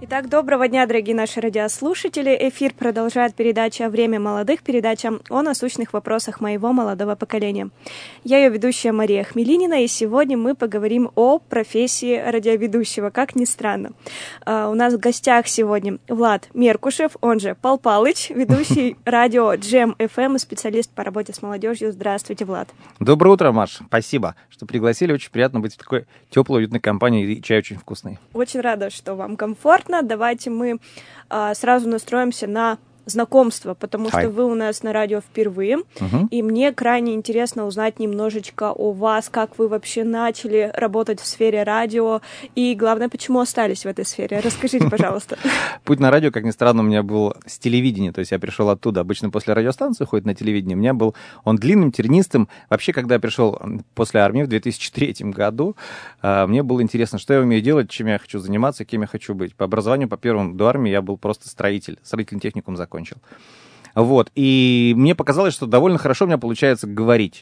Итак, доброго дня, дорогие наши радиослушатели. Эфир продолжает передача «Время молодых», передача о насущных вопросах моего молодого поколения. Я ее ведущая Мария Хмелинина, и сегодня мы поговорим о профессии радиоведущего, как ни странно. У нас в гостях сегодня Влад Меркушев, он же Пал Палыч, ведущий радио Джем FM и специалист по работе с молодежью. Здравствуйте, Влад. Доброе утро, Маш. Спасибо, что пригласили. Очень приятно быть в такой теплой, уютной компании, и чай очень вкусный. Очень рада, что вам комфортно. Давайте мы сразу настроимся на знакомство, потому что вы у нас на радио впервые, и мне крайне интересно узнать немножечко о вас, как вы вообще начали работать в сфере радио, и главное, почему остались в этой сфере. Расскажите, пожалуйста. Путь на радио, как ни странно, у меня был с телевидения, то есть я пришел оттуда. Обычно после радиостанции ходит на телевидение. У меня был он длинным, тернистым. Вообще, когда я пришел после армии в 2003 году, мне было интересно, что я умею делать, чем я хочу заниматься, кем я хочу быть. По образованию, по первому до армии я был просто строительный техникум закончил. Вот, и мне показалось, что довольно хорошо у меня получается говорить.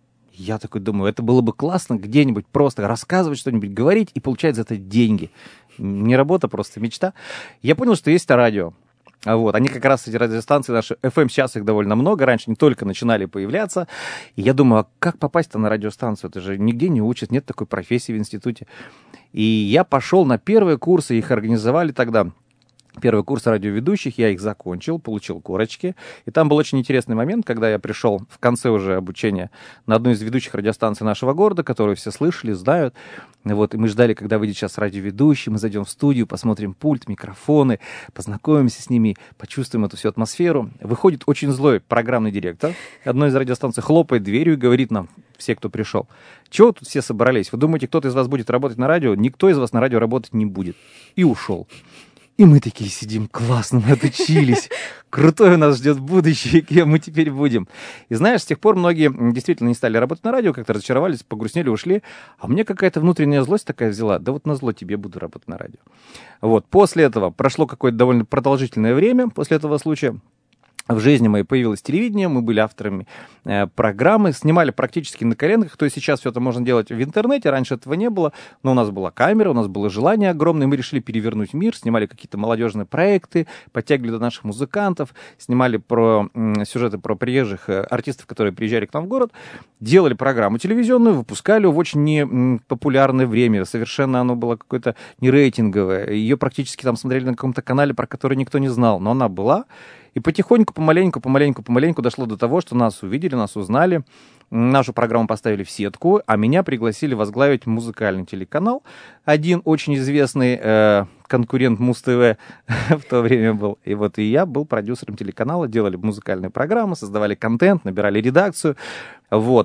Я такой думаю, это было бы классно где-нибудь просто рассказывать что-нибудь, говорить, и получать за это деньги. Не работа, просто мечта. Я понял, что есть радио. Вот, они как раз, эти радиостанции наши, FM, сейчас их довольно много, раньше не только начинали появляться. И я думаю, а как попасть-то на радиостанцию? Это же нигде не учат, нет такой профессии в институте. И я пошел на первые курсы, их организовали тогда. Первый курс радиоведущих, я их закончил, получил корочки. И там был очень интересный момент, когда я пришел в конце уже обучения на одну из ведущих радиостанций нашего города, которую все слышали, знают. Вот, и мы ждали, когда выйдет сейчас радиоведущий, мы зайдем в студию, посмотрим пульт, микрофоны, познакомимся с ними, почувствуем эту всю атмосферу. Выходит очень злой программный директор одной из радиостанций, хлопает дверью и говорит нам, все, кто пришел: чего тут все собрались? Вы думаете, кто-то из вас будет работать на радио? Никто из вас на радио работать не будет. И ушел. И мы такие сидим, классно, мы отучились, крутое у нас ждет будущее, кем мы теперь будем. И знаешь, с тех пор многие действительно не стали работать на радио, как-то разочаровались, погрустнели, ушли. А мне какая-то внутренняя злость такая взяла, да вот назло тебе буду работать на радио. Вот, после этого прошло какое-то довольно продолжительное время, после этого случая. В жизни моей появилось телевидение, мы были авторами программы, снимали практически на коленках, то есть сейчас все это можно делать в интернете, раньше этого не было, но у нас была камера, у нас было желание огромное, мы решили перевернуть мир, снимали какие-то молодежные проекты, подтягивали до наших музыкантов, снимали сюжеты про приезжих артистов, которые приезжали к нам в город, делали программу телевизионную, выпускали в очень непопулярное время, совершенно оно было какое-то не рейтинговое, ее практически там смотрели на каком-то канале, про который никто не знал, но она была. И потихоньку, помаленьку дошло до того, что нас увидели, нас узнали, нашу программу поставили в сетку, а меня пригласили возглавить музыкальный телеканал. Один очень известный конкурент Муз-ТВ в то время был. И вот и я был продюсером телеканала, делали музыкальные программы, создавали контент, набирали редакцию. Вот.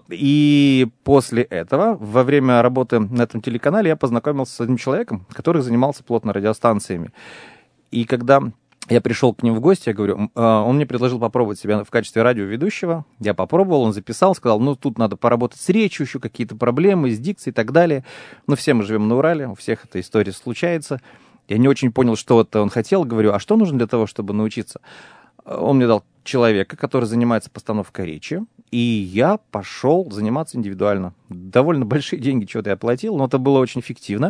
И после этого, во время работы на этом телеканале, я познакомился с одним человеком, который занимался плотно радиостанциями. И когда я пришел к ним в гости, я говорю, он мне предложил попробовать себя в качестве радиоведущего. Я попробовал, он записал, сказал, ну, тут надо поработать с речью, еще какие-то проблемы, с дикцией и так далее. Но все мы живем на Урале, у всех эта история случается. Я не очень понял, что это он хотел. Говорю, а что нужно для того, чтобы научиться? Он мне дал человека, который занимается постановкой речи, и я пошел заниматься индивидуально. Довольно большие деньги что-то я платил, но это было очень эффективно.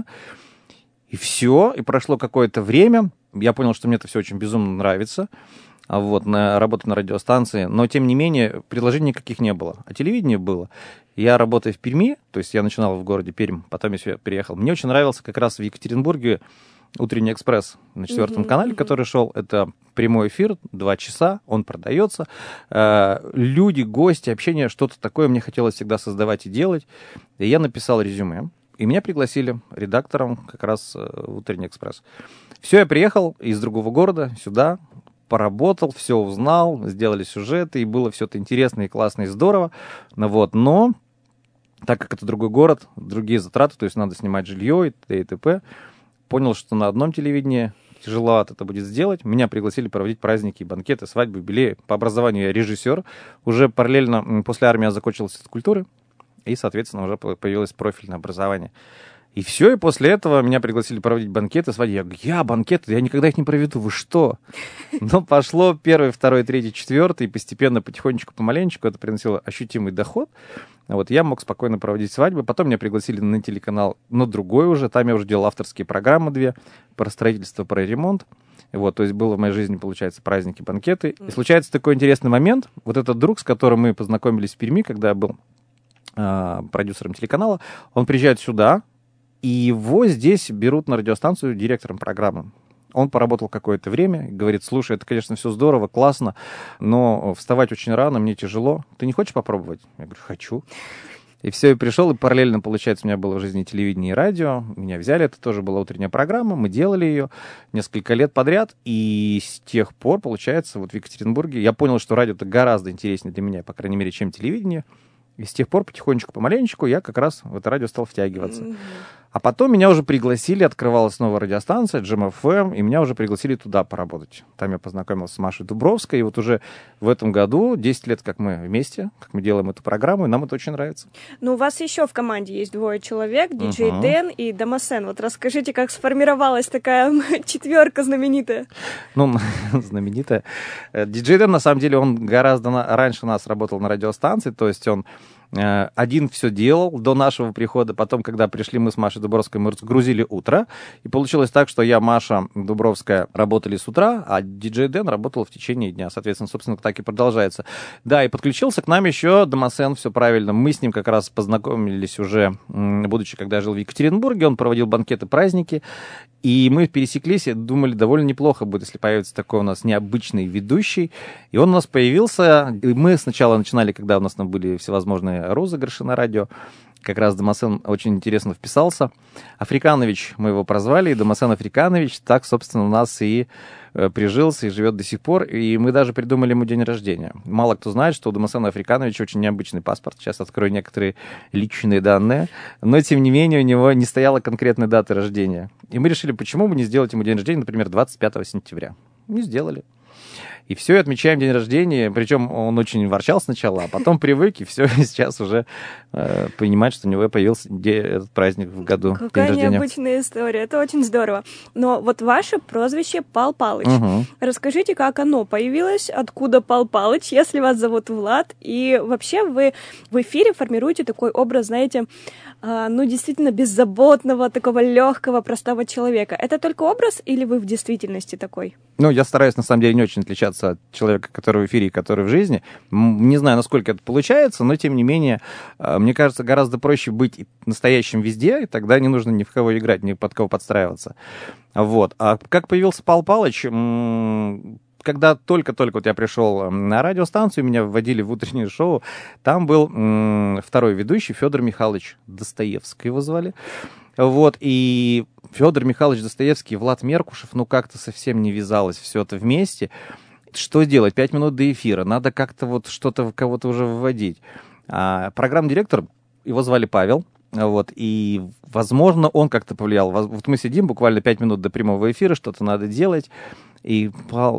И все, и прошло какое-то время, я понял, что мне это все очень безумно нравится, вот, работа на радиостанции, но, тем не менее, предложений никаких не было, а телевидение было. Я работаю в Перми, то есть я начинал в городе Пермь, потом я переехал. Мне очень нравился как раз в Екатеринбурге «Утренний экспресс» на 4 канале, который шел. Это прямой эфир, 2 часа, он продается. Люди, гости, общение, что-то такое мне хотелось всегда создавать и делать. И я написал резюме. И меня пригласили редактором как раз в «Утренний экспресс». Все, я приехал из другого города сюда, поработал, все узнал, сделали сюжеты, и было все это интересно и классно, и здорово. Вот. Но так как это другой город, другие затраты, то есть надо снимать жилье и т.д. и т.п., понял, что на одном телевидении тяжеловато это будет сделать. Меня пригласили проводить праздники, банкеты, свадьбы, юбилеи. По образованию я режиссер. Уже параллельно после армии я закончил институт культуры. И, соответственно, уже появилось профильное образование. И все, и после этого меня пригласили проводить банкеты, свадьбы. Я говорю, банкеты, я никогда их не проведу, вы что? Но пошло 1, 2, 3, 4, и постепенно, потихонечку, помаленечку это приносило ощутимый доход. Вот, я мог спокойно проводить свадьбы. Потом меня пригласили на телеканал, на другой уже. Там я уже делал авторские программы 2 про строительство, про ремонт. Вот, то есть было в моей жизни, получается, праздники, банкеты. И случается такой интересный момент. Вот этот друг, с которым мы познакомились в Перми, когда я был продюсером телеканала, он приезжает сюда, и его здесь берут на радиостанцию директором программы. Он поработал какое-то время, говорит: слушай, это, конечно, все здорово, классно, но вставать очень рано, мне тяжело. Ты не хочешь попробовать? Я говорю: хочу. И все, и пришел, и параллельно, получается, у меня было в жизни телевидение и радио. Меня взяли, это тоже была утренняя программа, мы делали ее несколько лет подряд. И с тех пор, получается, вот в Екатеринбурге я понял, что радио-то гораздо интереснее для меня, по крайней мере, чем телевидение. И с тех пор потихонечку, помаленечку я как раз в это радио стал втягиваться. А потом меня уже пригласили, открывалась новая радиостанция, Джем ФМ, и меня уже пригласили туда поработать. Там я познакомился с Машей Дубровской, и вот уже в этом году, 10 лет, как мы вместе, как мы делаем эту программу, и нам это очень нравится. Ну, у вас еще в команде есть 2 человек, диджей Дэн и Дамасен. Вот расскажите, как сформировалась такая четверка знаменитая? Ну, знаменитая. Диджей Дэн, на самом деле, он гораздо раньше нас работал на радиостанции, то есть он один все делал до нашего прихода. Потом, когда пришли мы с Машей Дубровской, мы разгрузили утро. И получилось так, что я, Маша Дубровская работали с утра, а диджей Дэн работал в течение дня. Соответственно, собственно, так и продолжается. Да, и подключился к нам еще Дамасен, все правильно. Мы с ним как раз познакомились уже, будучи, когда я жил в Екатеринбурге. Он проводил банкеты, праздники. И мы пересеклись и думали, довольно неплохо будет, если появится такой у нас необычный ведущий. И он у нас появился. И мы сначала начинали, когда у нас там были всевозможные розыгрыши на радио. Как раз Дамасен очень интересно вписался. Африканович мы его прозвали, и Дамасен Африканович так, собственно, у нас и прижился, и живет до сих пор. И мы даже придумали ему день рождения. Мало кто знает, что у Дамасена Африкановича очень необычный паспорт. Сейчас открою некоторые личные данные. Но, тем не менее, у него не стояла конкретной даты рождения. И мы решили, почему бы не сделать ему день рождения, например, 25 сентября. Не сделали. И все, и отмечаем день рождения. Причем он очень ворчал сначала, а потом привык, и все, и сейчас уже понимает, что у него появился этот праздник в году. Какая необычная история, это очень здорово. Но вот ваше прозвище Пал Палыч. Расскажите, как оно появилось, откуда Пал Палыч, если вас зовут Влад, и вообще вы в эфире формируете такой образ, знаете, ну, действительно беззаботного, такого легкого, простого человека. Это только образ или вы в действительности такой? Ну, я стараюсь, на самом деле, не очень отличаться от человека, который в эфире и который в жизни. Не знаю, насколько это получается, но, тем не менее, мне кажется, гораздо проще быть настоящим везде, и тогда не нужно ни в кого играть, ни под кого подстраиваться. Вот. А как появился Пал Палыч? Когда только-только вот я пришел на радиостанцию, меня вводили в утреннее шоу, там был второй ведущий Федор Михайлович Достоевский, его звали. Вот, и Федор Михайлович Достоевский и Влад Меркушев, ну, как-то совсем не вязалось все это вместе. Что делать? 5 минут до эфира. Надо как-то вот что-то, кого-то уже выводить. А программный директор, его звали Павел. Вот, и, возможно, он как-то повлиял. Вот мы сидим буквально 5 минут до прямого эфира, что-то надо делать. И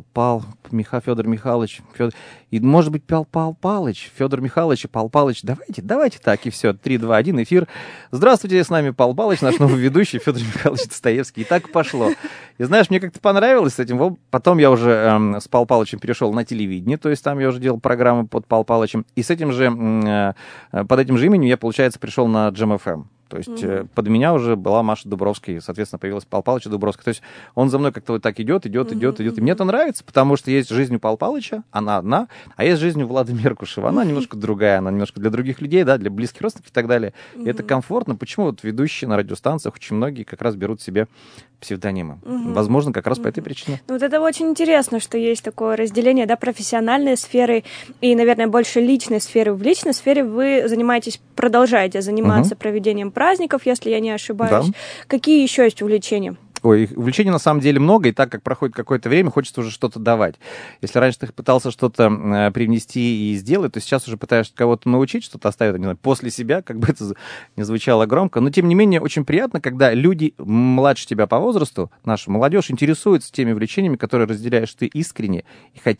Федор Михайлович, и, может быть, Пал Палыч, Федор Михайлович и Пал Палыч, давайте так, и все, 3, 2, 1, эфир. Здравствуйте, с нами Пал Палыч, наш новый ведущий, Федор Михайлович Достоевский. И так пошло. И знаешь, мне как-то понравилось с этим. Потом я уже с Пал Палычем перешел на телевидение, то есть там я уже делал программы под Пал Палычем. И с этим же, под этим же именем я, получается, пришел на Джем ФМ. То есть под меня уже была Маша Дубровская, и, соответственно, появилась Пал Палыч Дубровская. То есть он за мной как-то вот так идет. И мне это нравится, потому что есть жизнь у Пал Палыча, она одна, а есть жизнь у Влада Меркушева. Она немножко другая, она немножко для других людей, да, для близких родственников и так далее. И это комфортно. Почему вот ведущие на радиостанциях очень многие как раз берут себе псевдонимы? Возможно, как раз по этой причине. Ну, вот это очень интересно, что есть такое разделение, да, профессиональной сферы и, наверное, больше личной сферы. В личной сфере вы продолжаете заниматься проведением праздников, если я не ошибаюсь. Да. Какие еще есть увлечения? Ой, увлечений на самом деле много, и так как проходит какое-то время, хочется уже что-то давать. Если раньше ты пытался что-то привнести и сделать, то сейчас уже пытаешься кого-то научить, что-то оставить, не знаю, после себя, как бы это ни звучало громко. Но, тем не менее, очень приятно, когда люди младше тебя по возрасту, наша молодежь, интересуются теми увлечениями, которые разделяешь ты искренне, и хотят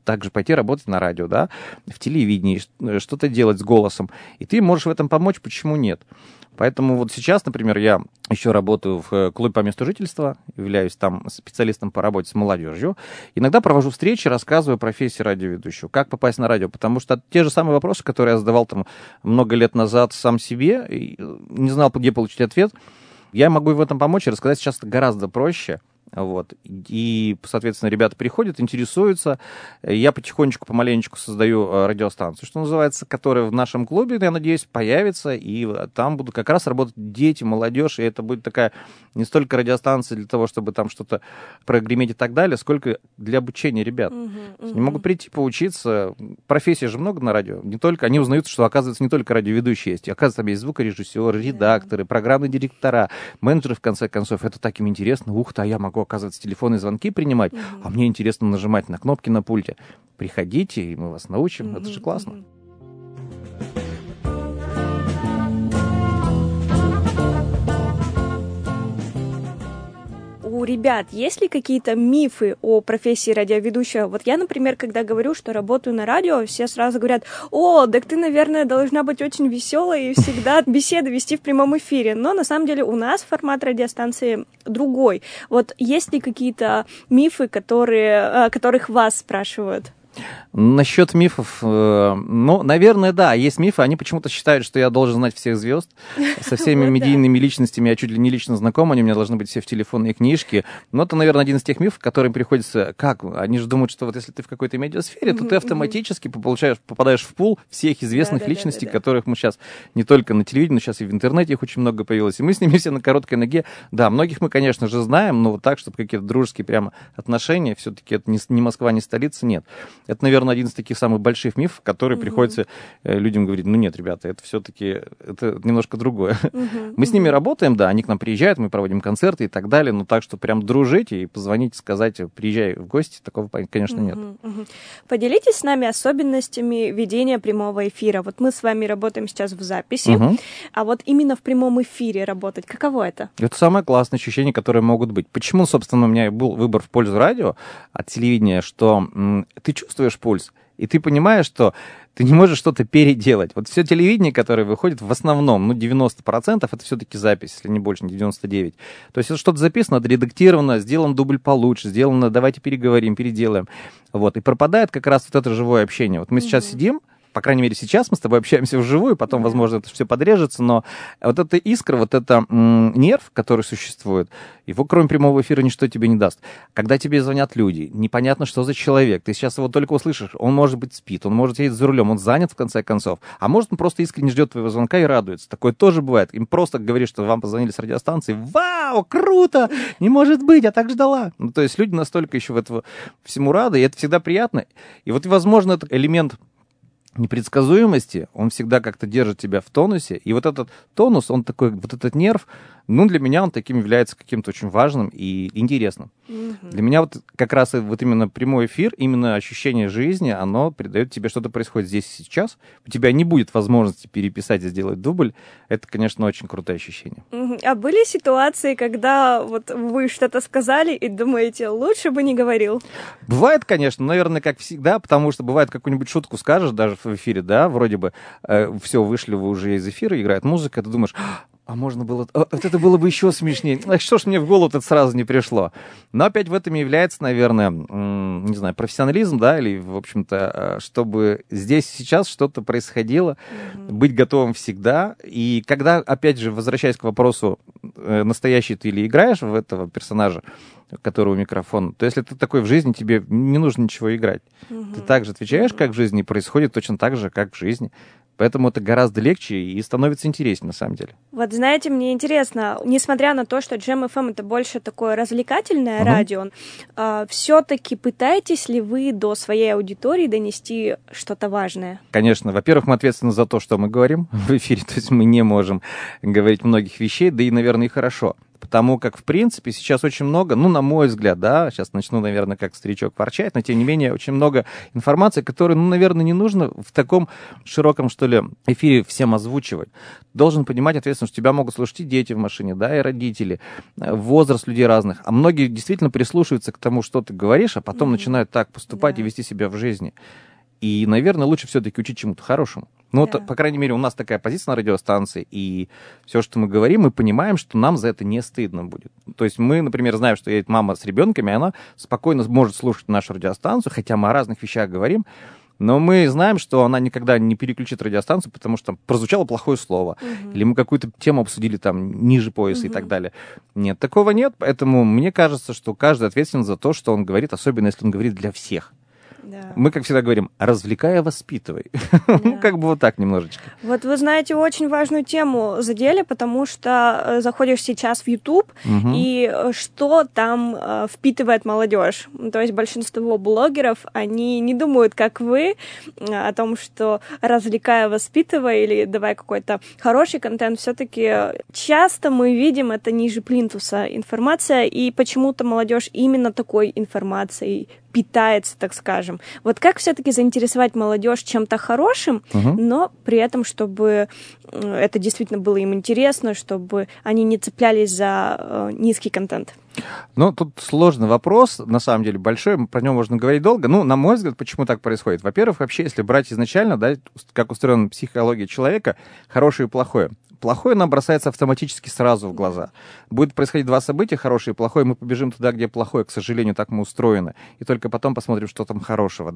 также пойти работать на радио, да, в телевидении, что-то делать с голосом. И ты можешь в этом помочь, почему нет? Поэтому вот сейчас, например, я еще работаю в клубе по месту жительства, являюсь там специалистом по работе с молодежью. Иногда провожу встречи, рассказываю о профессии радиоведущего, как попасть на радио, потому что те же самые вопросы, которые я задавал там много лет назад сам себе, и не знал, где получить ответ, я могу в этом помочь и рассказать сейчас гораздо проще. Вот. И, соответственно, ребята приходят, интересуются. Я потихонечку, помаленечку создаю радиостанцию, что называется, которая в нашем клубе, я надеюсь, появится. И там будут как раз работать дети, молодежь. И это будет такая не столько радиостанция для того, чтобы там что-то прогреметь и так далее, сколько для обучения ребят. Они могут прийти поучиться. Профессий же много на радио. Не только, они узнают, что, оказывается, не только радиоведущие есть. Оказывается, там есть звукорежиссеры, редакторы, программные директора, менеджеры, в конце концов. Это так им интересно. Ух ты, а я могу, оказывается, телефонные звонки принимать, а мне интересно нажимать на кнопки на пульте. Приходите, и мы вас научим. Это же классно. У ребят есть ли какие-то мифы о профессии радиоведущего? Вот я, например, когда говорю, что работаю на радио, все сразу говорят: о, так ты, наверное, должна быть очень веселой и всегда беседы вести в прямом эфире. Но на самом деле у нас формат радиостанции другой. Вот есть ли какие-то мифы, которых вас спрашивают? Насчет мифов, ну, наверное, да, есть мифы. Они почему-то считают, что я должен знать всех звезд. Со всеми медийными личностями я чуть ли не лично знаком, они у меня должны быть все в телефонной книжке. Но это, наверное, один из тех мифов, которым приходится... Как? Они же думают, что вот если ты в какой-то медиасфере, то ты автоматически попадаешь в пул всех известных личностей, которых мы сейчас не только на телевидении, но сейчас и в интернете их очень много появилось. И мы с ними все на короткой ноге. Да, многих мы, конечно же, знаем, но вот так, чтобы какие-то дружеские прямо отношения, все-таки это не Москва, не столица, нет. Это, наверное, один из таких самых больших мифов, который приходится людям говорить: ну нет, ребята, это все-таки это немножко другое. Мы с ними работаем, да, они к нам приезжают, мы проводим концерты и так далее, но так, что прям дружить и позвонить, сказать: приезжай в гости, такого, конечно, нет. Поделитесь с нами особенностями ведения прямого эфира. Вот мы с вами работаем сейчас в записи, а вот именно в прямом эфире работать, каково это? Это самое классное ощущение, которое могут быть. Почему, собственно, у меня был выбор в пользу радио от телевидения, что ты чувствуешь пульс, и ты понимаешь, что ты не можешь что-то переделать. Вот все телевидение, которое выходит, в основном, 90% это все-таки запись, если не больше, не 99%. То есть это что-то записано, отредактировано, сделан дубль получше, сделано, давайте переговорим, переделаем. Вот. И пропадает как раз вот это живое общение. Вот мы сейчас сидим, по крайней мере, сейчас мы с тобой общаемся вживую, потом, возможно, это все подрежется, но вот эта искра, вот это нерв, который существует, его, кроме прямого эфира, ничто тебе не даст. Когда тебе звонят люди, непонятно, что за человек, ты сейчас его только услышишь, он, может быть, спит, он может сидеть за рулем, он занят, в конце концов, а может, он просто искренне ждет твоего звонка и радуется. Такое тоже бывает. Им просто говоришь, что вам позвонили с радиостанции: вау, круто, не может быть, я так ждала. Ну, то есть люди настолько еще в этого всему рады, и это всегда приятно. И вот, возможно, это элемент непредсказуемости, он всегда как-то держит тебя в тонусе, и вот этот тонус, он такой, вот этот нерв, для меня он таким является каким-то очень важным и интересным. Для меня вот как раз вот именно прямой эфир, именно ощущение жизни, оно придает тебе, что-то происходит здесь и сейчас, у тебя не будет возможности переписать и сделать дубль, это, конечно, очень крутое ощущение. А были ситуации, когда вот вы что-то сказали и думаете: лучше бы не говорил? Бывает, конечно, наверное, как всегда, потому что бывает, какую-нибудь шутку скажешь даже в эфире, да, вроде бы все, вышли вы уже из эфира, играет музыка, ты думаешь: а можно было... Вот это было бы еще смешнее. Что ж мне в голову это сразу не пришло? Но опять в этом является, наверное, не знаю, профессионализм, да, или, в общем-то, чтобы здесь сейчас что-то происходило, быть готовым всегда. И когда, опять же, возвращаясь к вопросу, настоящий ты или играешь в этого персонажа, который у микрофона, то если ты такой в жизни, тебе не нужно ничего играть. Ты также отвечаешь, как в жизни, и происходит точно так же, как в жизни. Поэтому это гораздо легче и становится интереснее, на самом деле. Вот знаете, мне интересно, несмотря на то, что Джем FM это больше такое развлекательное радио, все-таки пытаетесь ли вы до своей аудитории донести что-то важное? Конечно. Во-первых, мы ответственны за то, что мы говорим в эфире, то есть мы не можем говорить многих вещей, да и, наверное, и хорошо. Потому как, в принципе, сейчас очень много, ну, на мой взгляд, да, сейчас начну, наверное, как старичок ворчать, но, тем не менее, очень много информации, которую, ну, наверное, не нужно в таком широком, что ли, эфире всем озвучивать. Должен понимать ответственно, что тебя могут слушать и дети в машине, да, и родители, возраст людей разных. А многие действительно прислушиваются к тому, что ты говоришь, а потом начинают так поступать и вести себя в жизни. И, наверное, лучше все-таки учить чему-то хорошему. Ну, вот, по крайней мере, у нас такая позиция на радиостанции, и все, что мы говорим, мы понимаем, что нам за это не стыдно будет. То есть мы, например, знаем, что едет мама с ребенками, она спокойно может слушать нашу радиостанцию, хотя мы о разных вещах говорим, но мы знаем, что она никогда не переключит радиостанцию, потому что там прозвучало плохое слово, или мы какую-то тему обсудили там ниже пояса и так далее. Нет, такого нет, поэтому мне кажется, что каждый ответственен за то, что он говорит, особенно если он говорит для всех. Да. Мы, как всегда говорим, развлекай, воспитывай. Да. Как бы вот так немножечко. Вот вы знаете, очень важную тему задели, потому что заходишь сейчас в YouTube, и что там впитывает молодежь. То есть большинство блогеров, они не думают, как вы, о том, что развлекай, воспитывай, или давай какой-то хороший контент. Все-таки часто мы видим это ниже плинтуса информация, и почему-то молодежь именно такой информацией питается, так скажем. Вот как все-таки заинтересовать молодежь чем-то хорошим, но при этом, чтобы это действительно было им интересно, чтобы они не цеплялись за низкий контент? Ну, тут сложный вопрос, на самом деле, большой, про него можно говорить долго. Ну, на мой взгляд, почему так происходит? Во-первых, вообще, если брать изначально, да, как устроена психология человека, хорошее и плохое. Плохое нам бросается автоматически сразу в глаза. Будет происходить два события, хорошее и плохое, мы побежим туда, где плохое, к сожалению, так мы устроены. И только потом посмотрим, что там хорошего,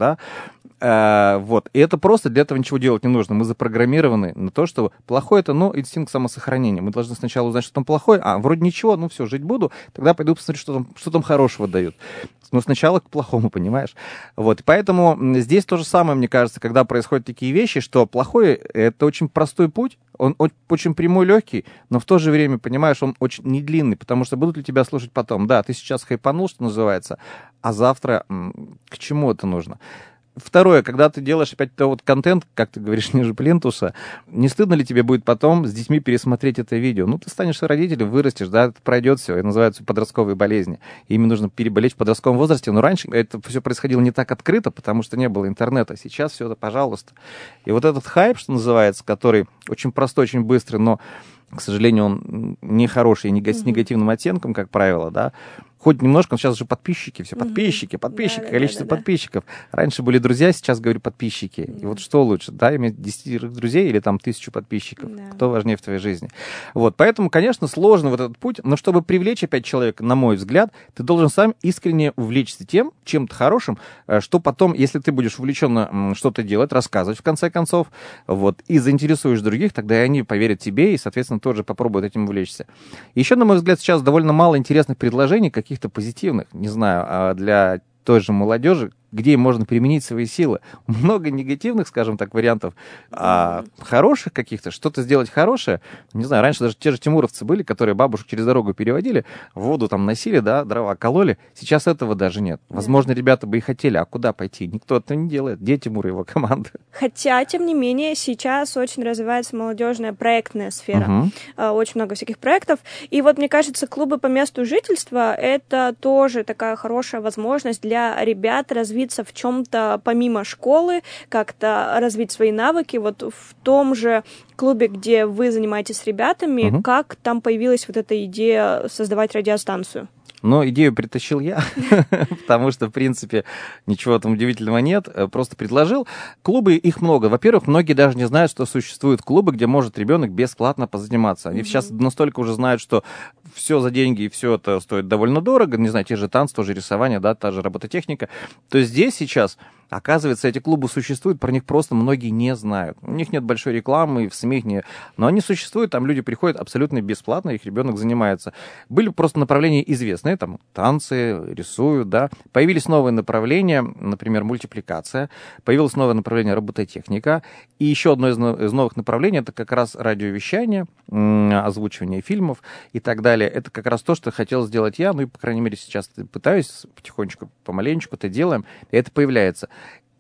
да. Вот. И это просто, для этого ничего делать не нужно. Мы запрограммированы на то, что плохое — это, ну, инстинкт самосохранения. Мы должны сначала узнать, что там плохое, вроде ничего, ну все, жить буду, тогда пойду посмотрю, что там хорошего дают. Но сначала к плохому, понимаешь? Вот. Поэтому здесь то же самое, мне кажется, когда происходят такие вещи, что плохое — это очень простой путь, он очень прямой, легкий, но в то же время, понимаешь, он очень недлинный, потому что будут ли тебя слушать потом? Да, ты сейчас хайпанул, что называется, а завтра к чему это нужно? Второе, когда ты делаешь опять вот контент, как ты говоришь, ниже плинтуса, не стыдно ли тебе будет потом с детьми пересмотреть это видео? Ну, ты станешь родителем, вырастешь, да, это пройдет все, это называются подростковые болезни. Ими нужно переболеть в подростковом возрасте, но раньше это все происходило не так открыто, потому что не было интернета. Сейчас все это, пожалуйста. И вот этот хайп, что называется, который очень простой, очень быстрый, но, к сожалению, он не хороший, с негативным оттенком, как правило, да, хоть немножко, но сейчас же подписчики, все подписчики, количество подписчиков. Раньше были друзья, сейчас, говорю, подписчики. И вот что лучше, да, иметь 10 друзей или там 1000 подписчиков? Кто важнее в твоей жизни? Вот, поэтому, конечно, сложно вот этот путь, но чтобы привлечь опять человека, на мой взгляд, ты должен сам искренне увлечься тем, чем-то хорошим, что потом, если ты будешь увлеченно что-то делать, рассказывать в конце концов, вот, и заинтересуешь других, тогда и они поверят тебе и, соответственно, тоже попробуют этим увлечься. Еще, на мой взгляд, сейчас довольно мало интересных предложений, каких-то позитивных, не знаю, для той же молодежи, где им можно применить свои силы. Много негативных, скажем так, вариантов, а хороших каких-то, что-то сделать хорошее. Не знаю, раньше даже те же тимуровцы были, которые бабушек через дорогу переводили, воду там носили, да, дрова кололи. Сейчас этого даже нет. Возможно, ребята бы и хотели, а куда пойти? Никто этого не делает. Где Тимур и его команда? Хотя, тем не менее, сейчас очень развивается молодежная проектная сфера. Очень много всяких проектов. И вот, мне кажется, клубы по месту жительства — это тоже такая хорошая возможность для ребят развить в чем-то помимо школы, как-то развить свои навыки. Вот в том же клубе, где вы занимаетесь с ребятами, как там появилась вот эта идея создавать радиостанцию? Но идею притащил я, потому что, в принципе, ничего там удивительного нет. Просто предложил. Клубы, их много. Во-первых, многие даже не знают, что существуют клубы, где может ребенок бесплатно позаниматься. Они сейчас настолько уже знают, что все за деньги, и все это стоит довольно дорого. Не знаю, те же танцы, тоже рисование, да, та же робототехника. То есть здесь сейчас, оказывается, эти клубы существуют, про них просто многие не знают. У них нет большой рекламы, в СМИ их не... Но они существуют, там люди приходят абсолютно бесплатно, их ребенок занимается. Были просто направления известные, там танцы, рисуют, да. Появились новые направления, например, мультипликация. Появилось новое направление робототехника. И еще одно из новых направлений — это как раз радиовещание, озвучивание фильмов и так далее. Это как раз то, что хотел сделать я, ну и, по крайней мере, сейчас пытаюсь потихонечку, помаленечку это делаем, и это появляется.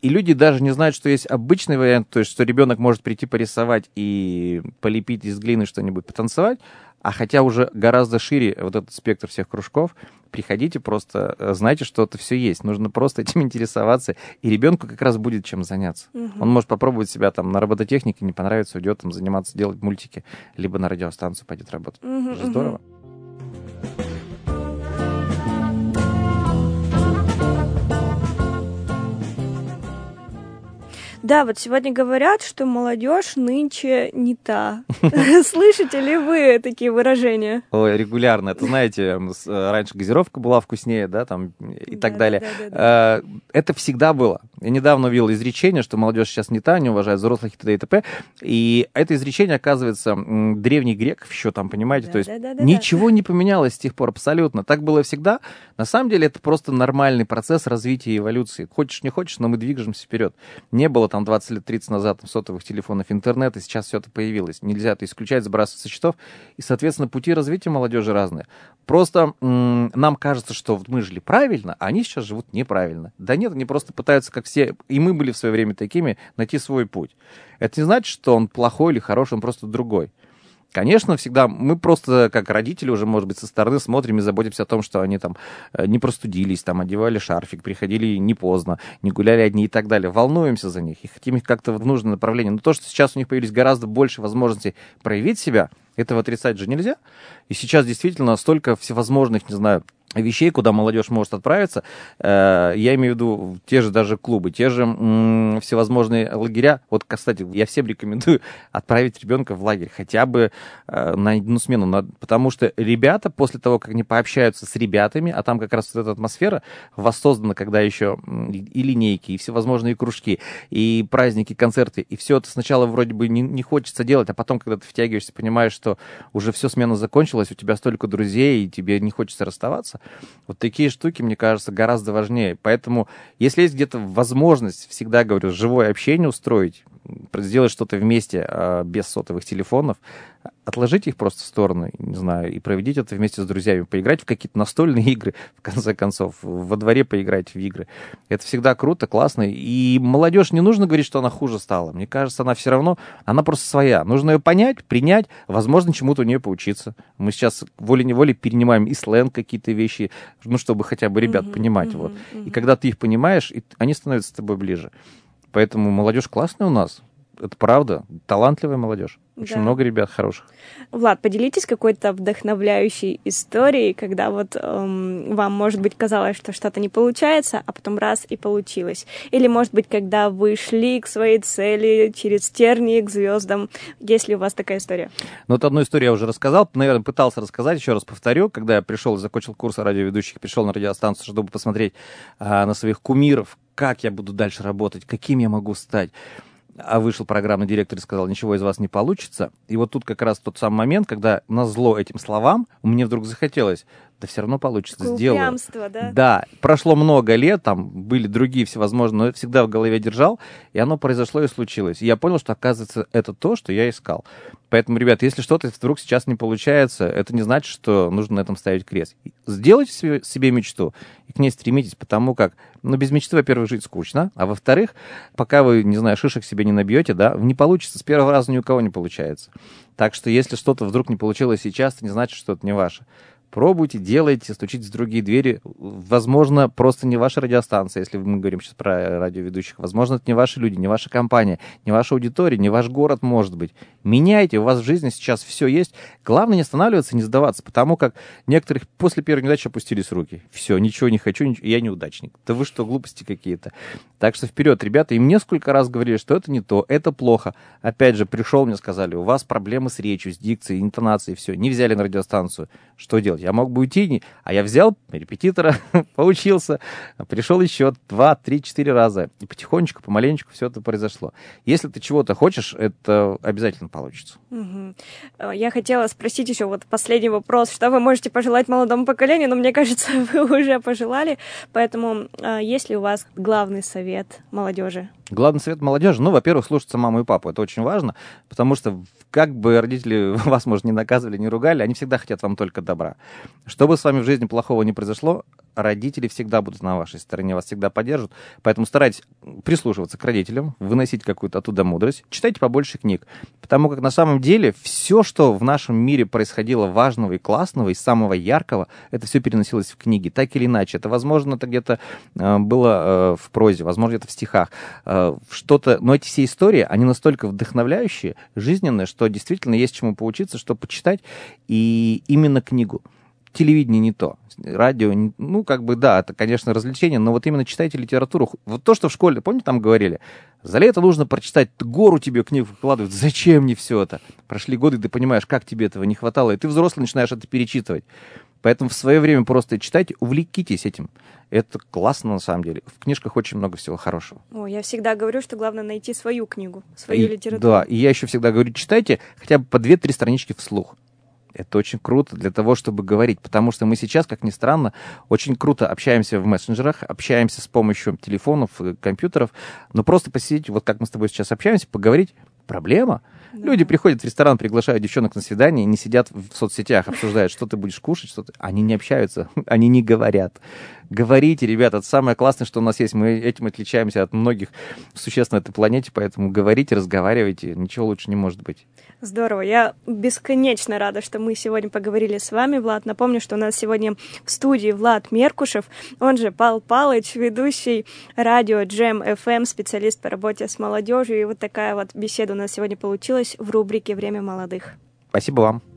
И люди даже не знают, что есть обычный вариант, то есть что ребенок может прийти порисовать и полепить из глины что-нибудь, потанцевать, а хотя уже гораздо шире вот этот спектр всех кружков, приходите, просто знайте, что это все есть. Нужно просто этим интересоваться, и ребенку как раз будет чем заняться. Он может попробовать себя там на робототехнике, не понравится, уйдет там заниматься, делать мультики, либо на радиостанцию пойдет работать. Это же здорово. Да, вот сегодня говорят, что молодежь нынче не та. Слышите ли вы такие выражения? Ой, регулярно. Это, знаете, раньше газировка была вкуснее, да, там и так далее. Это всегда было. Я недавно увидел изречение, что молодежь сейчас не та, не уважает взрослых и т.д. и т.п. И это изречение, оказывается, древних греков еще там, понимаете? То есть ничего не поменялось с тех пор абсолютно. Так было всегда. На самом деле это просто нормальный процесс развития и эволюции. Хочешь, не хочешь, но мы движемся вперед. Не было там 20 лет, 30 назад сотовых телефонов, интернета, сейчас все это появилось. Нельзя это исключать, сбрасывать со счетов. И, соответственно, пути развития молодежи разные. Просто нам кажется, что мы жили правильно, а они сейчас живут неправильно. Да нет, они просто пытаются, как все, и мы были в свое время такими, найти свой путь. Это не значит, что он плохой или хороший, он просто другой. Конечно, всегда мы просто, как родители, уже, может быть, со стороны смотрим и заботимся о том, что они там не простудились, там одевали шарфик, приходили не поздно, не гуляли одни и так далее. Волнуемся за них и хотим их как-то в нужное направление. Но то, что сейчас у них появились гораздо больше возможностей проявить себя, этого отрицать же нельзя. И сейчас действительно столько всевозможных, не знаю, вещей, куда молодежь может отправиться. Я имею в виду те же даже клубы, те же всевозможные лагеря. Вот, кстати, я всем рекомендую отправить ребенка в лагерь хотя бы на одну смену, потому что ребята после того, как они пообщаются с ребятами, а там как раз вот эта атмосфера воссоздана, когда еще и линейки, и всевозможные кружки, и праздники, концерты, и все это сначала вроде бы не хочется делать, а потом, когда ты втягиваешься, понимаешь, что уже все, смена закончилась, у тебя столько друзей, и тебе не хочется расставаться. Вот такие штуки, мне кажется, гораздо важнее. Поэтому, если есть где-то возможность, всегда говорю, живое общение устроить, сделать что-то вместе без сотовых телефонов, отложите их просто в сторону, не знаю, и проведите это вместе с друзьями, поиграть в какие-то настольные игры, в конце концов, во дворе поиграть в игры. Это всегда круто, классно. И молодежь, не нужно говорить, что она хуже стала. Мне кажется, она все равно, она просто своя. Нужно ее понять, принять, возможно, чему-то у нее поучиться. Мы сейчас волей-неволей перенимаем и сленг, какие-то вещи, ну, чтобы хотя бы ребят понимать. Вот. И когда ты их понимаешь, они становятся с тобой ближе. Поэтому молодежь классная у нас. Это правда. Талантливая молодежь. Очень много ребят хороших. Влад, поделитесь какой-то вдохновляющей историей, когда вот вам, может быть, казалось, что что-то не получается, а потом раз и получилось. Или, может быть, когда вы шли к своей цели через тернии к звездам. Есть ли у вас такая история? Ну, вот одну историю я уже рассказал. Наверное, пытался рассказать, еще раз повторю. Когда я пришел, закончил курс радиоведущих, пришел на радиостанцию, чтобы посмотреть на своих кумиров, как я буду дальше работать, каким я могу стать. А вышел программный директор и сказал, ничего из вас не получится. И вот тут как раз тот самый момент, когда назло этим словам мне вдруг захотелось, да все равно получится, такое сделаю. Упрямство, да? Да, прошло много лет, там были другие всевозможные, но это всегда в голове держал, и оно произошло и случилось. И я понял, что, оказывается, это то, что я искал. Поэтому, ребят, если что-то вдруг сейчас не получается, это не значит, что нужно на этом ставить крест. Сделайте себе мечту и к ней стремитесь, потому как, ну, без мечты, во-первых, жить скучно, а во-вторых, пока вы, не знаю, шишек себе не набьете, да, не получится, с первого раза ни у кого не получается. Так что, если что-то вдруг не получилось сейчас, это не значит, что это не ваше. Пробуйте, делайте, стучитесь в другие двери. Возможно, просто не ваша радиостанция, если мы говорим сейчас про радиоведущих. Возможно, это не ваши люди, не ваша компания, не ваша аудитория, не ваш город, может быть. Меняйте, у вас в жизни сейчас все есть. Главное не останавливаться, не сдаваться, потому как некоторых после первой неудачи опустились руки. Все, ничего не хочу, ничего, я неудачник. Да вы что, глупости какие-то. Так что вперед, ребята. Им несколько раз говорили, что это не то, это плохо. Опять же, пришел, мне сказали, у вас проблемы с речью, с дикцией, интонацией, все. Не взяли на радиостанцию. Что делать? Я мог бы уйти, а я взял репетитора, поучился, пришел еще 2, 3, 4 раза. И потихонечку, помаленечку все это произошло. Если ты чего-то хочешь, это обязательно получится. Я хотела спросить еще вот последний вопрос. Что вы можете пожелать молодому поколению? Но мне кажется, вы уже пожелали. Поэтому есть ли у вас главный совет молодежи? Главный совет молодежи, ну, во-первых, слушаться маму и папу. Это очень важно, потому что как бы родители вас, может, не наказывали, не ругали, они всегда хотят вам только добра. Что бы с вами в жизни плохого не произошло, родители всегда будут на вашей стороне, вас всегда поддержат. Поэтому старайтесь прислушиваться к родителям, выносить какую-то оттуда мудрость. Читайте побольше книг. Потому как на самом деле все, что в нашем мире происходило важного и классного, и самого яркого, это все переносилось в книги. Так или иначе. Это, возможно, это где-то было в прозе, возможно, это в стихах. Что-то. Но эти все истории, они настолько вдохновляющие, жизненные, что действительно есть чему поучиться, что почитать. И именно книгу. Телевидение не то, радио, да, это, конечно, развлечение, но вот именно читайте литературу. Вот то, что в школе, помните, там говорили, за лето нужно прочитать, гору тебе книг выкладывают, зачем мне все это? Прошли годы, ты понимаешь, как тебе этого не хватало, и ты взрослый начинаешь это перечитывать. Поэтому в свое время просто читайте, увлекитесь этим. Это классно, на самом деле. В книжках очень много всего хорошего. Я всегда говорю, что главное найти свою книгу, свою литературу. Да, и я еще всегда говорю, читайте хотя бы по 2-3 странички вслух. Это очень круто для того, чтобы говорить, потому что мы сейчас, как ни странно, очень круто общаемся в мессенджерах, общаемся с помощью телефонов, компьютеров, но просто посидеть, вот как мы с тобой сейчас общаемся, поговорить, проблема. Да. Люди приходят в ресторан, приглашают девчонок на свидание, не сидят в соцсетях, обсуждают, что ты будешь кушать, что ты... Они не общаются, они не говорят. Говорите, ребята, это самое классное, что у нас есть. Мы этим отличаемся от многих существ на этой планете, поэтому говорите, разговаривайте, ничего лучше не может быть. Здорово. Я бесконечно рада, что мы сегодня поговорили с вами, Влад. Напомню, что у нас сегодня в студии Влад Меркушев, он же Пал Палыч, ведущий радио Джем FM, специалист по работе с молодежью. И вот такая вот беседа у нас сегодня получилась в рубрике «Время молодых». Спасибо вам.